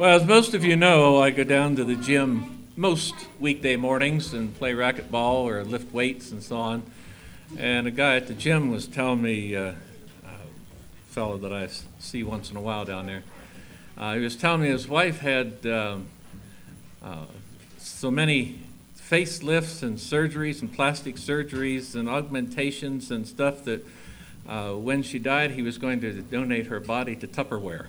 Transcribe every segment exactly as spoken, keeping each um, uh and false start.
Well, as most of you know, I go down to the gym most weekday mornings and play racquetball or lift weights and so on. And a guy at the gym was telling me, uh, a fellow that I see once in a while down there, uh, he was telling me his wife had um, uh, so many facelifts and surgeries and plastic surgeries and augmentations and stuff that uh, when she died, he was going to donate her body to Tupperware.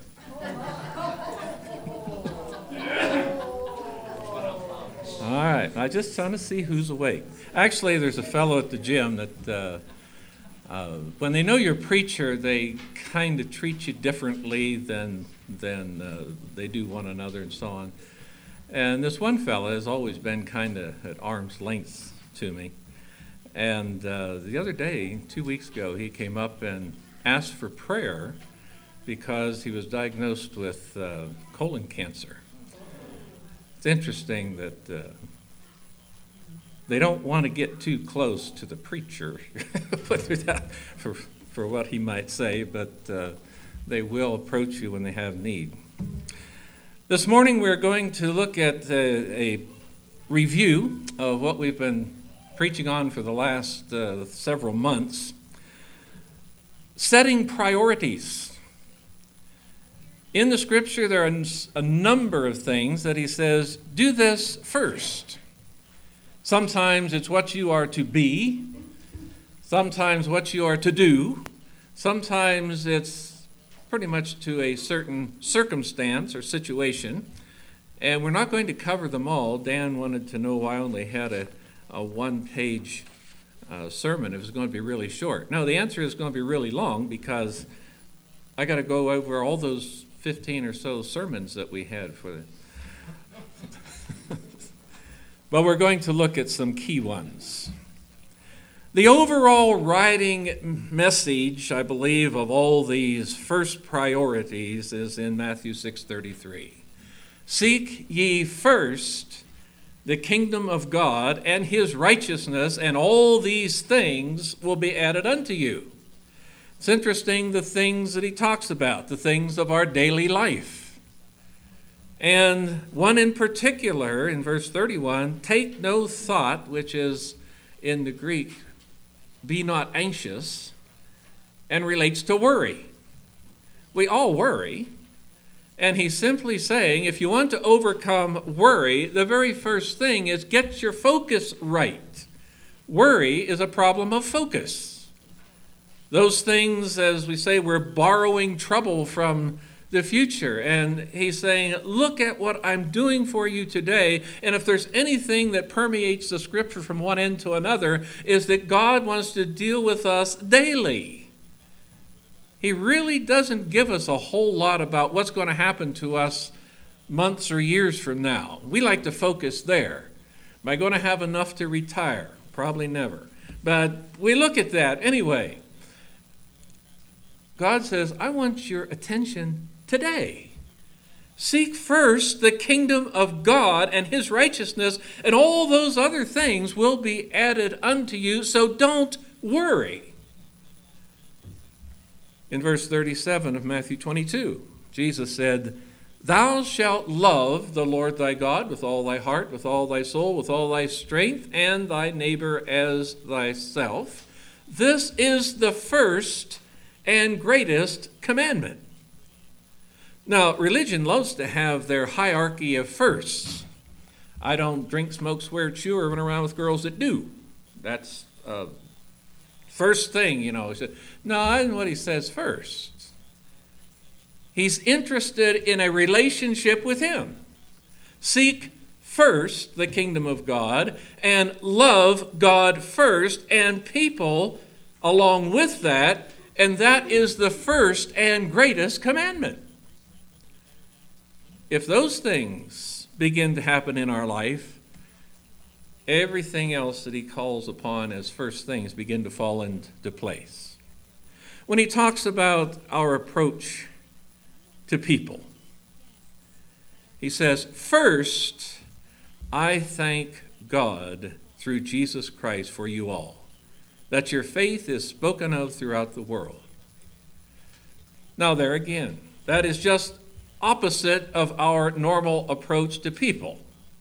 All right, I just trying to see who's awake. Actually, there's a fellow at the gym that uh, uh, when they know you're a preacher, they kind of treat you differently than than uh, they do one another and so on. And this one fellow has always been kind of at arm's length to me. And uh, the other day, two weeks ago, he came up and asked for prayer because he was diagnosed with uh, colon cancer. It's interesting that uh, they don't want to get too close to the preacher for, for what he might say, but uh, they will approach you when they have need. This morning we're going to look at a, a review of what we've been preaching on for the last uh, several months, setting priorities. In the scripture, there are a number of things that he says, do this first. Sometimes it's what you are to be. Sometimes what you are to do. Sometimes it's pretty much to a certain circumstance or situation. And we're not going to cover them all. Dan wanted to know why I only had a, a one-page uh, sermon. It was going to be really short. No, the answer is going to be really long because I got to go over all those fifteen or so sermons that we had for it. But we're going to look at some key ones. The overall writing message, I believe, of all these first priorities is in Matthew six thirty-three. Seek ye first the kingdom of God and his righteousness, and all these things will be added unto you. It's interesting the things that he talks about, the things of our daily life. And one in particular, in verse thirty-one, take no thought, which is in the Greek, be not anxious, and relates to worry. We all worry. And he's simply saying, if you want to overcome worry, the very first thing is get your focus right. Worry is a problem of focus. Those things, as we say, we're borrowing trouble from the future. And he's saying, look at what I'm doing for you today. And if there's anything that permeates the scripture from one end to another, is that God wants to deal with us daily. He really doesn't give us a whole lot about what's going to happen to us months or years from now. We like to focus there. Am I going to have enough to retire? Probably never. But we look at that anyway. God says, I want your attention today. Seek first the kingdom of God and his righteousness, and all those other things will be added unto you, so don't worry. In verse thirty-seven of Matthew twenty-two, Jesus said, thou shalt love the Lord thy God with all thy heart, with all thy soul, with all thy strength, and thy neighbor as thyself. This is the first and greatest commandment. Now, religion loves to have their hierarchy of firsts. I don't drink, smoke, swear, chew, or run around with girls that do. That's uh, first thing, you know. He said, no, that's not what he says first. He's interested in a relationship with him. Seek first the kingdom of God and love God first and people along with that. And that is the first and greatest commandment. If those things begin to happen in our life, everything else that he calls upon as first things begin to fall into place. When he talks about our approach to people, he says, first, I thank God through Jesus Christ for you all, that your faith is spoken of throughout the world. Now there again, that is just opposite of our normal approach to people.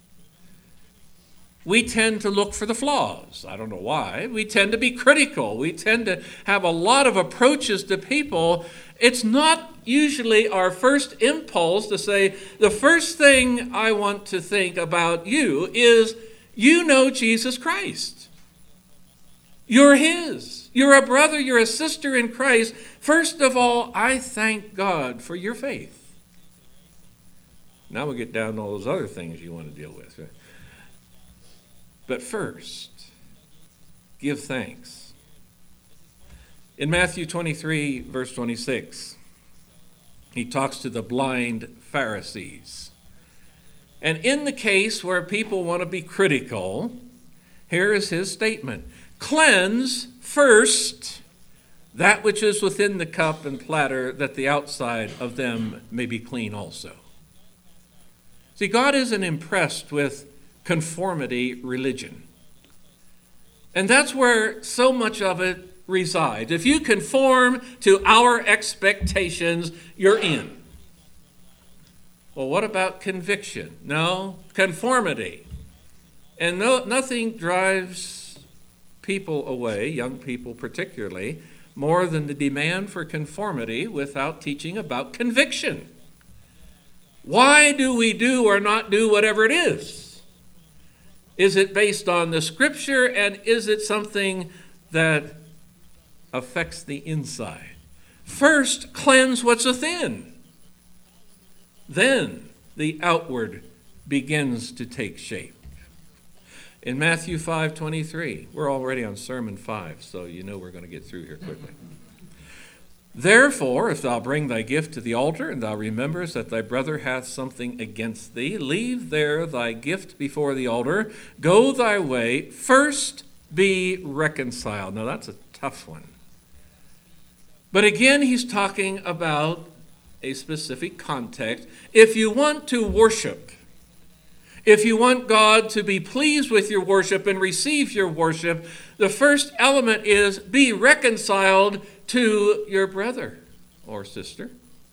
We tend to look for the flaws. I don't know why. We tend to be critical. We tend to have a lot of approaches to people. It's not usually our first impulse to say, the first thing I want to think about you is, you know Jesus Christ. You're his. You're a brother, you're a sister in Christ. First of all, I thank God for your faith. Now we get down to all those other things you want to deal with. Right? But first, give thanks. In Matthew twenty-three, verse twenty-six, he talks to the blind Pharisees. And in the case where people want to be critical, here is his statement. Cleanse first that which is within the cup and platter, that the outside of them may be clean also. See, God isn't impressed with conformity religion. And that's where so much of it resides. If you conform to our expectations, you're in. Well, what about conviction? No, conformity. And no, nothing drives people away, young people particularly, more than the demand for conformity without teaching about conviction. Why do we do or not do whatever it is? Is it based on the Scripture, and is it something that affects the inside? First, cleanse what's within. Then the outward begins to take shape. In Matthew five twenty-three, we're already on Sermon five, so you know we're going to get through here quickly. Therefore, if thou bring thy gift to the altar, and thou rememberest that thy brother hath something against thee, leave there thy gift before the altar, go thy way, first be reconciled. Now that's a tough one. But again, he's talking about a specific context. If you want to worship, if you want God to be pleased with your worship and receive your worship, the first element is be reconciled to your brother or sister.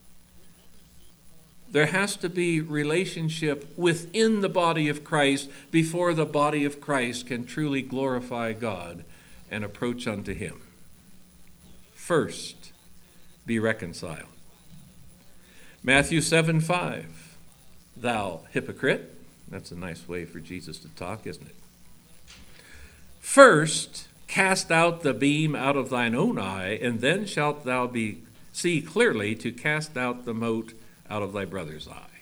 There has to be relationship within the body of Christ before the body of Christ can truly glorify God and approach unto him. First, be reconciled. Matthew seven five, thou hypocrite. That's a nice way for Jesus to talk, isn't it? First, cast out the beam out of thine own eye, and then shalt thou be see clearly to cast out the mote out of thy brother's eye.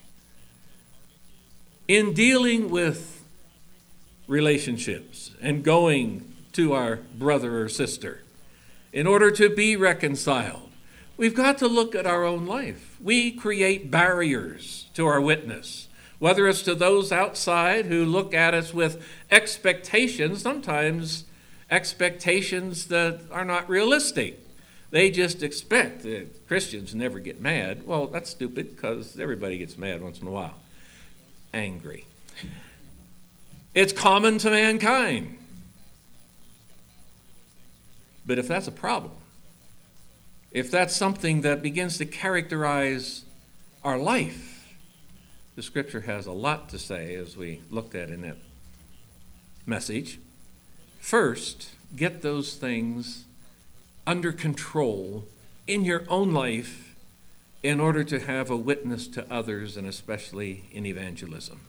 In dealing with relationships and going to our brother or sister, in order to be reconciled, we've got to look at our own life. We create barriers to our witness. Whether it's to those outside who look at us with expectations, sometimes expectations that are not realistic. They just expect that Christians never get mad. Well, that's stupid because everybody gets mad once in a while. Angry. It's common to mankind. But if that's a problem, if that's something that begins to characterize our life, the Scripture has a lot to say, as we looked at in that message. First, get those things under control in your own life in order to have a witness to others, and especially in evangelism.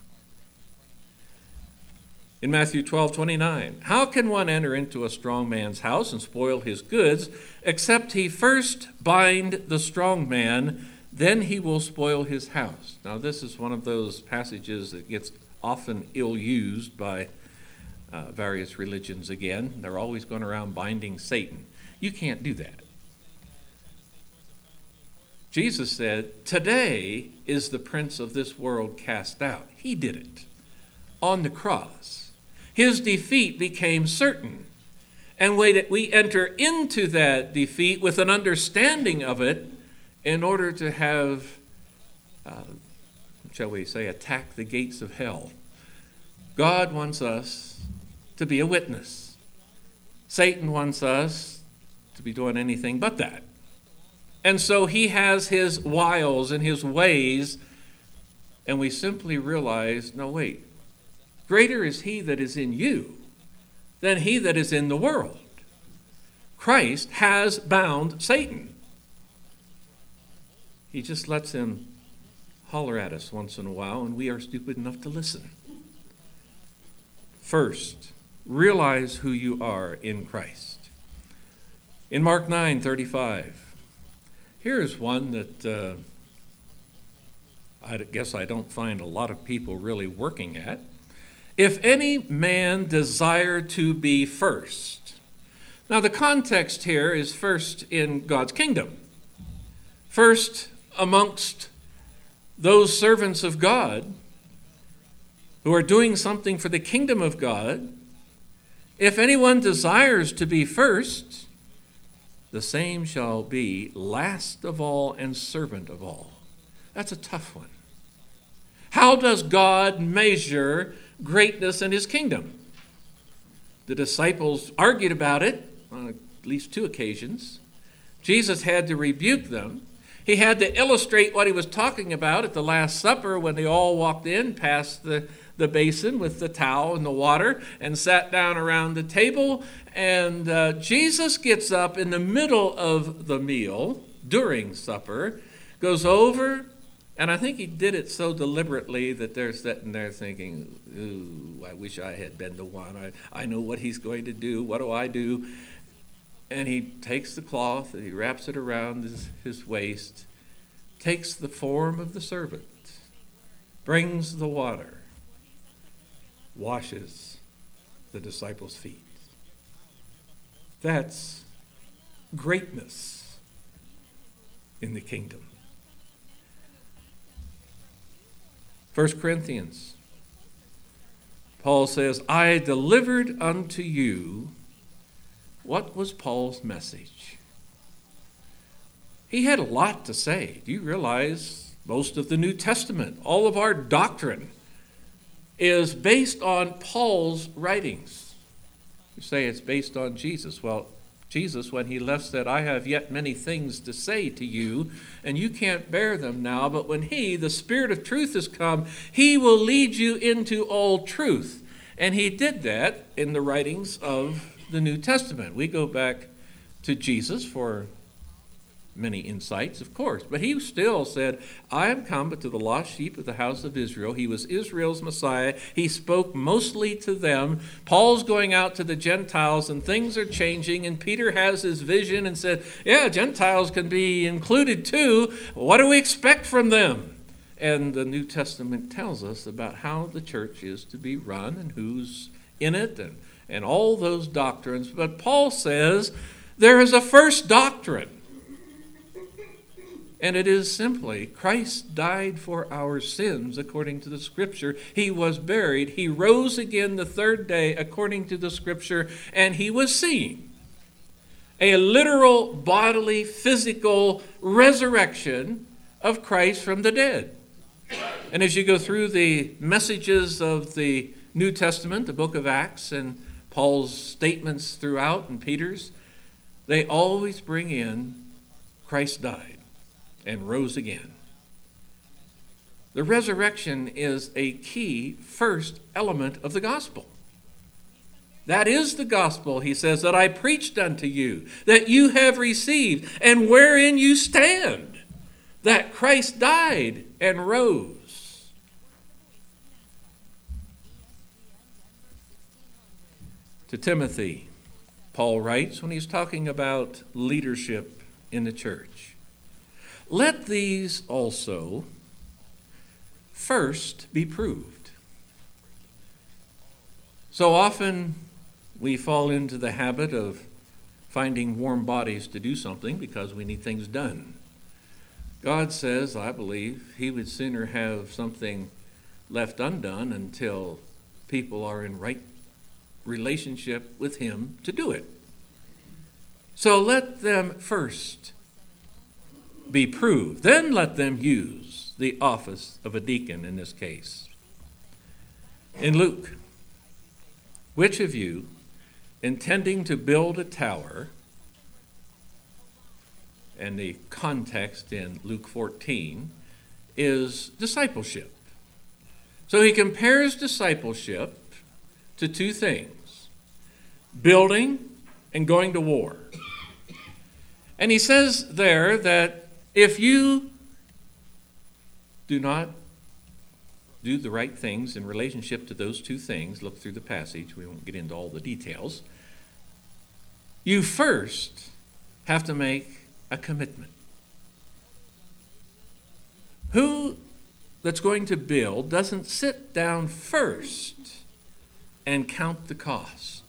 In Matthew twelve twenty-nine, how can one enter into a strong man's house and spoil his goods, except he first bind the strong man, then he will spoil his house. Now, this is one of those passages that gets often ill-used by uh, various religions again. They're always going around binding Satan. You can't do that. Jesus said, today is the prince of this world cast out. He did it on the cross. His defeat became certain. And we enter into that defeat with an understanding of it, in order to have, uh, shall we say, attack the gates of hell. God wants us to be a witness. Satan wants us to be doing anything but that. And so he has his wiles and his ways and we simply realize, no, wait, greater is he that is in you than he that is in the world. Christ has bound Satan. He just lets him holler at us once in a while, and we are stupid enough to listen. First, realize who you are in Christ. In Mark nine thirty-five, here is one that uh, I guess I don't find a lot of people really working at. If any man desire to be first. Now the context here is first in God's kingdom. First amongst those servants of God who are doing something for the kingdom of God. If anyone desires to be first, the same shall be last of all and servant of all. That's a tough one. How does God measure greatness in his kingdom? The disciples argued about it on at least two occasions. Jesus had to rebuke them. He had to illustrate what he was talking about at the Last Supper when they all walked in past the, the basin with the towel and the water and sat down around the table. And uh, Jesus gets up in the middle of the meal during supper, goes over, and I think he did it so deliberately that they're sitting there thinking, ooh, I wish I had been the one. I, I know what he's going to do. What do I do? And he takes the cloth and he wraps it around his, his waist, takes the form of the servant, brings the water, washes the disciples' feet. That's greatness in the kingdom. First Corinthians, Paul says, I delivered unto you. What was Paul's message? He had a lot to say. Do you realize most of the New Testament, all of our doctrine, is based on Paul's writings? You say it's based on Jesus. Well, Jesus, when he left, said, I have yet many things to say to you, and you can't bear them now. But when he, the Spirit of truth, has come, he will lead you into all truth. And he did that in the writings of the New Testament. We go back to Jesus for many insights, of course, but he still said, I am come but to the lost sheep of the house of Israel. He was Israel's Messiah. He spoke mostly to them. Paul's going out to the Gentiles and things are changing, and Peter has his vision and said, yeah, Gentiles can be included too. What do we expect from them? And the New Testament tells us about how the church is to be run and who's in it and and all those doctrines. But Paul says there is a first doctrine. And it is simply Christ died for our sins according to the Scripture. He was buried. He rose again the third day according to the Scripture. And he was seen. A literal, bodily, physical resurrection of Christ from the dead. And as you go through the messages of the New Testament, the book of Acts, and Paul's statements throughout and Peter's, they always bring in Christ died and rose again. The resurrection is a key first element of the gospel. That is the gospel, he says, that I preached unto you, that you have received, and wherein you stand, that Christ died and rose. To Timothy, Paul writes when he's talking about leadership in the church, let these also first be proved. So often we fall into the habit of finding warm bodies to do something because we need things done. God says, I believe, he would sooner have something left undone until people are in right relationship with him to do it. So let them first be proved. Then let them use the office of a deacon in this case. In Luke, which of you, intending to build a tower, and the context in Luke fourteen is discipleship. So he compares discipleship to two things: building and going to war. And he says there that if you do not do the right things in relationship to those two things, look through the passage, we won't get into all the details, you first have to make a commitment. Who that's going to build doesn't sit down first and count the cost.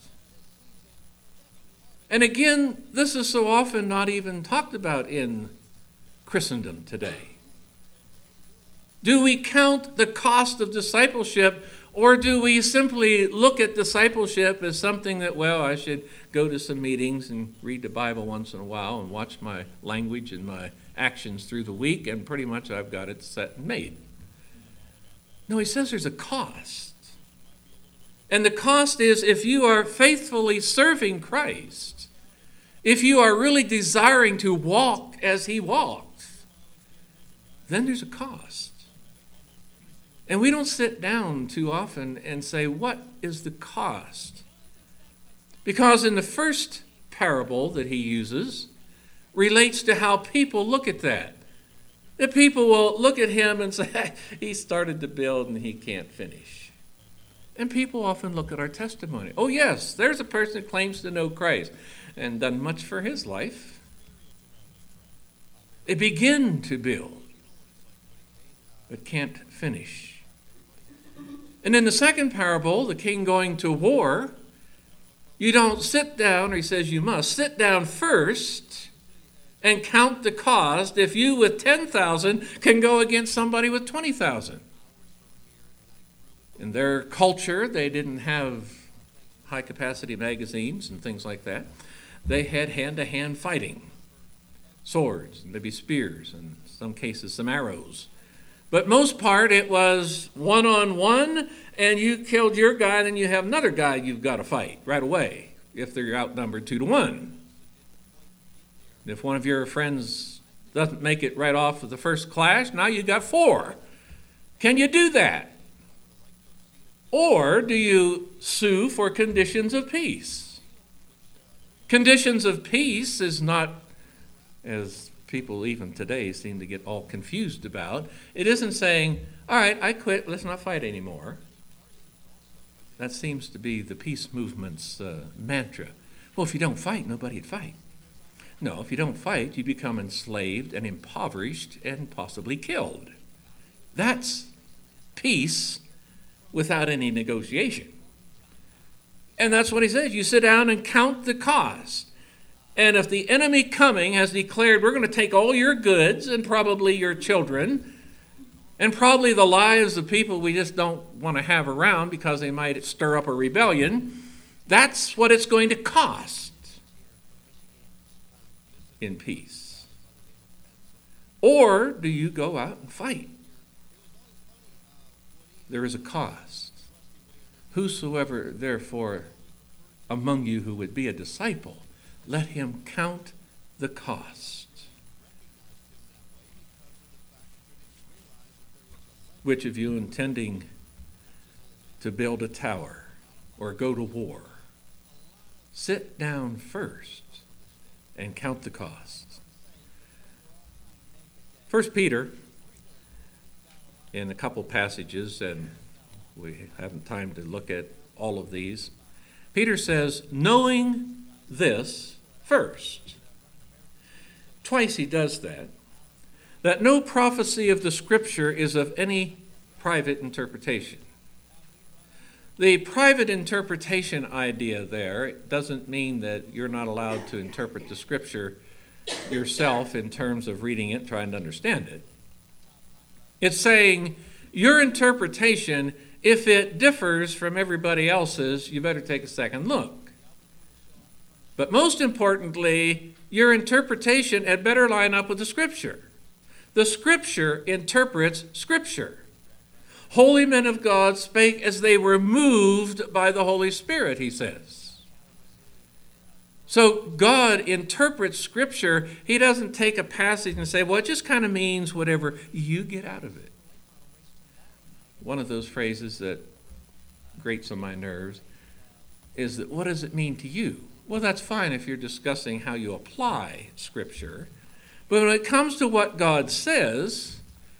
And again, this is so often not even talked about in Christendom today. Do we count the cost of discipleship, or do we simply look at discipleship as something that, well, I should go to some meetings and read the Bible once in a while and watch my language and my actions through the week, and pretty much I've got it set and made? No, he says there's a cost. And the cost is, if you are faithfully serving Christ, if you are really desiring to walk as he walked, then there's a cost. And we don't sit down too often and say, what is the cost? Because in the first parable that he uses relates to how people look at that. The people will look at him and say, he started to build and he can't finish. And people often look at our testimony. Oh yes, there's a person that claims to know Christ and done much for his life. They begin to build, but can't finish. And in the second parable, the king going to war, you don't sit down, or he says you must, sit down first and count the cost if you with ten thousand can go against somebody with twenty thousand. In their culture, they didn't have high-capacity magazines and things like that. They had hand-to-hand fighting, swords, maybe spears, and in some cases some arrows. But most part, it was one-on-one, and you killed your guy, then you have another guy you've got to fight right away if they're outnumbered two to one. If one of your friends doesn't make it right off of the first clash, now you got four. Can you do that? Or do you sue for conditions of peace? Conditions of peace is not, as people even today seem to get all confused about, it isn't saying, all right, I quit, let's not fight anymore. That seems to be the peace movement's uh, mantra. Well, if you don't fight, nobody'd fight. No, if you don't fight, you become enslaved and impoverished and possibly killed. That's peace without any negotiation. And that's what he says. You sit down and count the cost. And if the enemy coming has declared, we're going to take all your goods and probably your children and probably the lives of people we just don't want to have around because they might stir up a rebellion, that's what it's going to cost in peace. Or do you go out and fight? There is a cost. Whosoever, therefore, among you who would be a disciple, let him count the cost. Which of you intending to build a tower or go to war, sit down first and count the cost. First Peter, in a couple passages, and we haven't time to look at all of these, Peter says, knowing this first. Twice he does that. That no prophecy of the Scripture is of any private interpretation. The private interpretation idea there doesn't mean that you're not allowed to interpret the Scripture yourself in terms of reading it, trying to understand it. It's saying your interpretation, if it differs from everybody else's, you better take a second look. But most importantly, your interpretation had better line up with the Scripture. The Scripture interprets Scripture. Holy men of God spake as they were moved by the Holy Spirit, he says. So God interprets Scripture. He doesn't take a passage and say, well, it just kind of means whatever you get out of it. one of those phrases that grates on my nerves is that, what does it mean to you? Well, that's fine if you're discussing how you apply Scripture. But when it comes to what God says,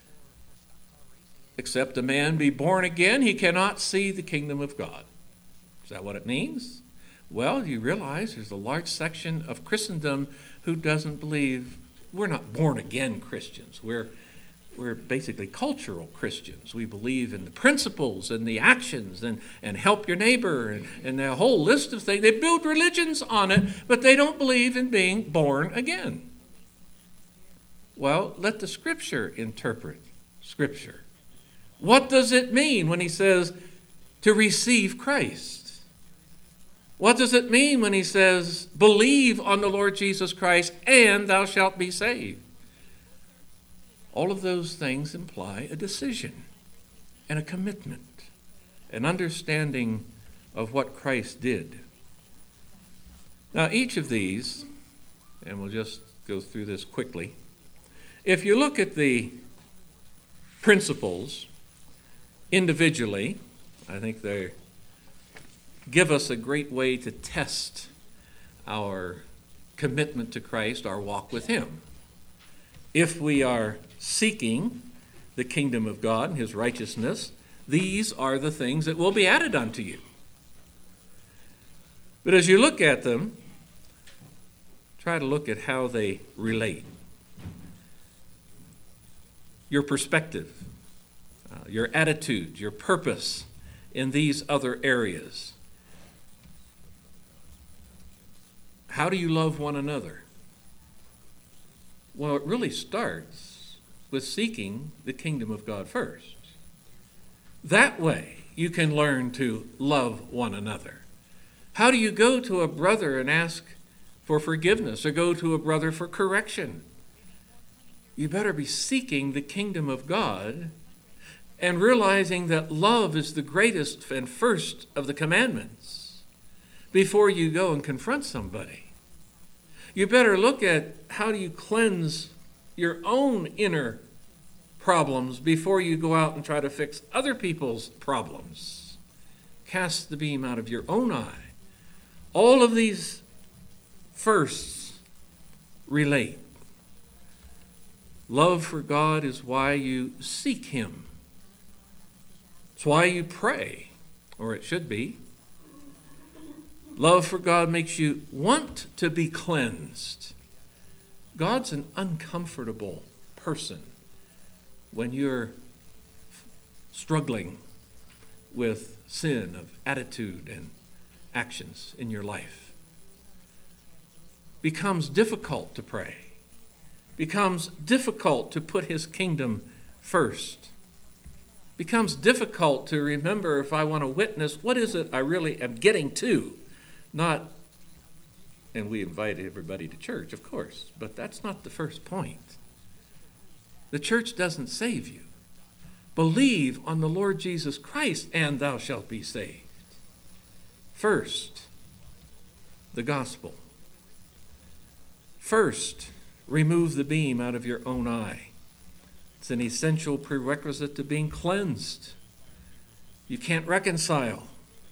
except a man be born again, he cannot see the kingdom of God. Is that what it means? Well, you realize there's a large section of Christendom who doesn't believe. We're not born-again Christians. We're, we're basically cultural Christians. We believe in the principles and the actions and, and help your neighbor and, and a whole list of things. They build religions on it, but they don't believe in being born again. Well, let the Scripture interpret Scripture. What does it mean when he says to receive Christ? What does it mean when he says, believe on the Lord Jesus Christ and thou shalt be saved? All of those things imply a decision and a commitment, an understanding of what Christ did. Now, each of these, and we'll just go through this quickly, if you look at the principles individually, I think they give us a great way to test our commitment to Christ, our walk with him. If we are seeking the kingdom of God and his righteousness, these are the things that will be added unto you. But as you look at them, try to look at how they relate. Your perspective, uh, your attitude, your purpose in these other areas. How do you love one another? Well, it really starts with seeking the kingdom of God first. That way, you can learn to love one another. How do you go to a brother and ask for forgiveness or go to a brother for correction? You better be seeking the kingdom of God and realizing that love is the greatest and first of the commandments before you go and confront somebody. You better look at how do you cleanse your own inner problems before you go out and try to fix other people's problems. Cast the beam out of your own eye. All of these firsts relate. Love for God is why you seek him. It's why you pray, or it should be. Love for God makes you want to be cleansed. God's an uncomfortable person when you're struggling with sin of attitude and actions in your life. Becomes difficult to pray. Becomes difficult to put his kingdom first. Becomes difficult to remember, if I want to witness, what is it I really am getting to? Not, and we invite everybody to church, of course, but that's not the first point. The church doesn't save you. Believe on the Lord Jesus Christ, and thou shalt be saved. First, the gospel. First, remove the beam out of your own eye. It's an essential prerequisite to being cleansed. You can't reconcile.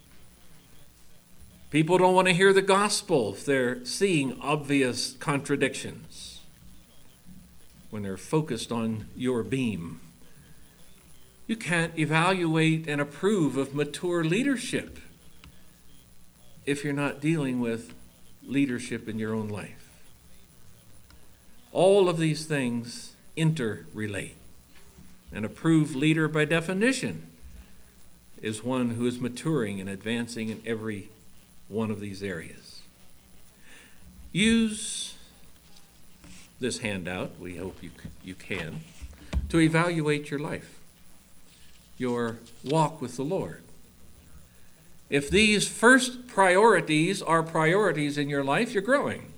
People don't want to hear the gospel if they're seeing obvious contradictions, when they're focused on your beam. You can't evaluate and approve of mature leadership if you're not dealing with leadership in your own life. All of these things interrelate. An approved leader, by definition, is one who is maturing and advancing in every one of these areas. Use this handout, we hope you, you can, to evaluate your life, your walk with the Lord. If these first priorities are priorities in your life, you're growing.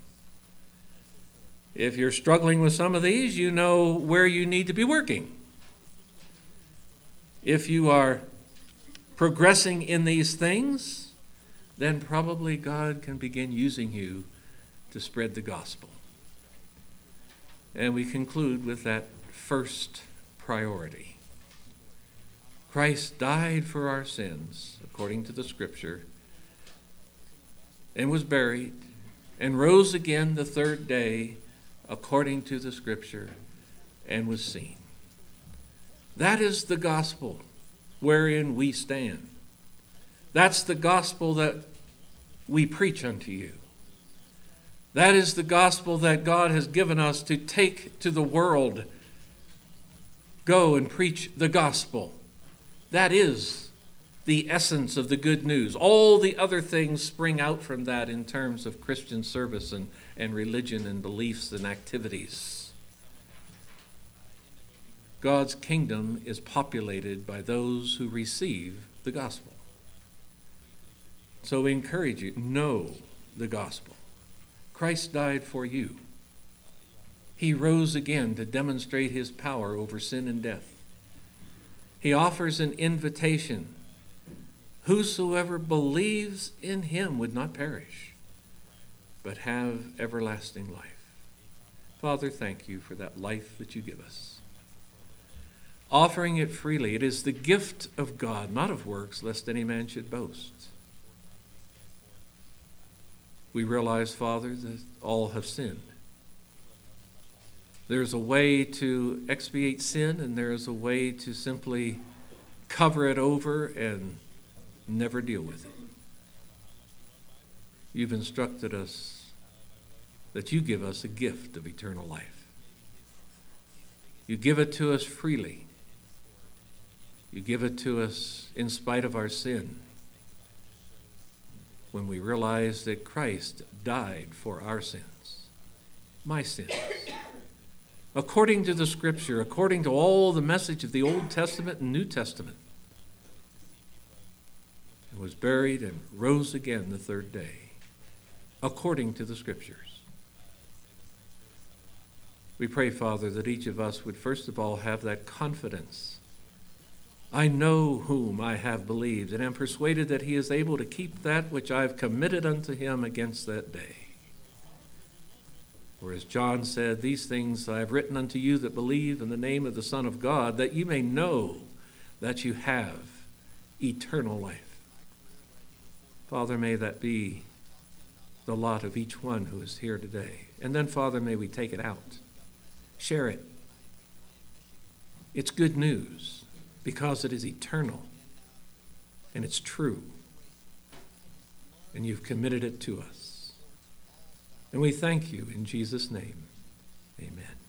If you're struggling with some of these, you know where you need to be working. If you are progressing in these things, then probably God can begin using you to spread the gospel. And we conclude with that first priority. Christ died for our sins, according to the Scripture, and was buried, and rose again the third day, according to the Scripture, and was seen. That is the gospel wherein we stand. That's the gospel that we preach unto you. That is the gospel that God has given us to take to the world. Go and preach the gospel. That is the essence of the good news. All the other things spring out from that in terms of Christian service and, and religion and beliefs and activities. God's kingdom is populated by those who receive the gospel. So we encourage you, know the gospel. Christ died for you. He rose again to demonstrate his power over sin and death. He offers an invitation. Whosoever believes in him would not perish, but have everlasting life. Father, thank you for that life that you give us. Offering it freely, it is the gift of God, not of works, lest any man should boast. We realize, Father, that all have sinned. There's a way to expiate sin, and there is a way to simply cover it over and never deal with it. You've instructed us that you give us a gift of eternal life. You give it to us freely. You give it to us in spite of our sin, when we realize that Christ died for our sins, my sins. According to the Scripture, according to all the message of the Old Testament and New Testament, and was buried and rose again the third day, according to the Scriptures. We pray, Father, that each of us would first of all have that confidence. I know whom I have believed, and am persuaded that he is able to keep that which I have committed unto him against that day. For as John said, these things I have written unto you that believe in the name of the Son of God, that you may know that you have eternal life. Father, may that be the lot of each one who is here today. And then, Father, may we take it out. Share it. It's good news, because it is eternal, and it's true, and you've committed it to us. And we thank you in Jesus' name. Amen.